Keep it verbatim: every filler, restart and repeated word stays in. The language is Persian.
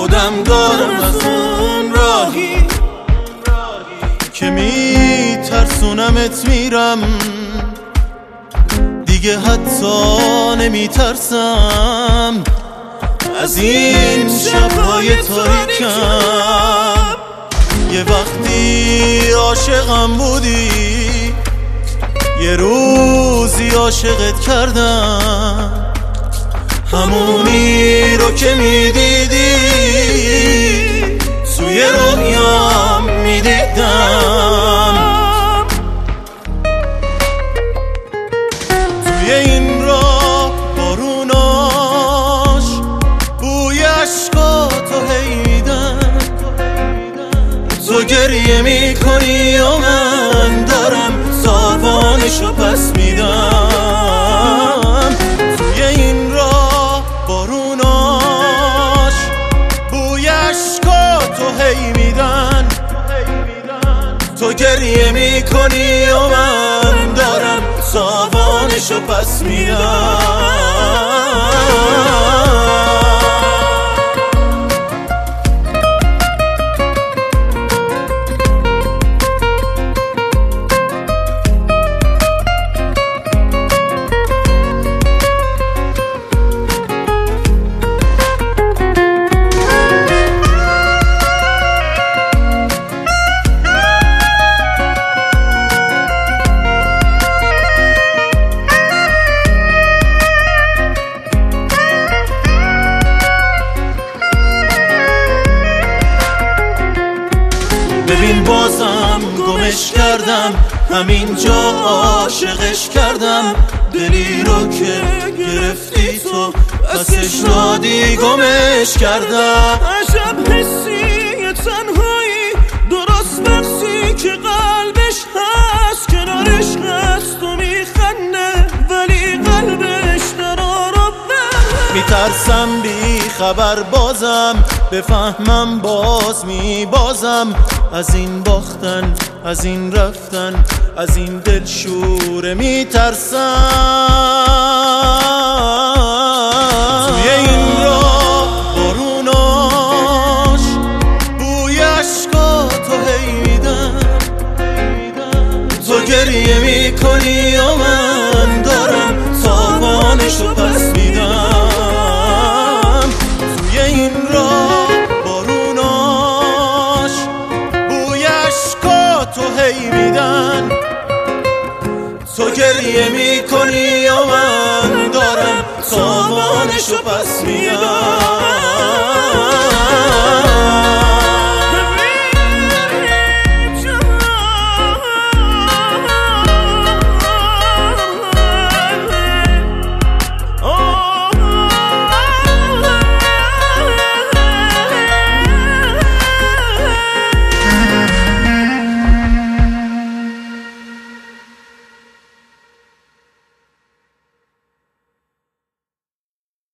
خودم دارم از اون راهی که میترسونمت میرم دیگه، حتی نمیترسم از این شبهای تاریکم. یه وقتی عاشقم بودی، یه روزی عاشقت کردم، همونی رو که میدیدی توی رویام میدیدم. توی این راه باروناش بوی عشقاتو هیدن، تو گریه میکنی و من دارم ساوانشو پس میدم. توی این راه باروناش بوی عشقاتو هی میدن، تو گریه میکنی و من دارم ساوانشو پس میدم. ببین بازم گمش کردم، همینجا عاشقش کردم، دلی رو که گرفتی تو پسش دادی گمش کردم. عجب حسی تنهایی، درست بخشی که قلبش هست، کنارش هست و میخنده ولی قلبش در آرام بره. میترسم بی خبر بازم بفهمم باز میبازم، از این باختن، از این رفتن، از این دلشوره میترسم. توی این راه باروناش بوی عشقاتو هی میدن، تو گریه میکنی و من دارم ساوانشو پس میدم. توی این راه باروناش بوی عشقاتو هی میدن، تو گریه میکنی و من دارم ساوانشو پس میدم.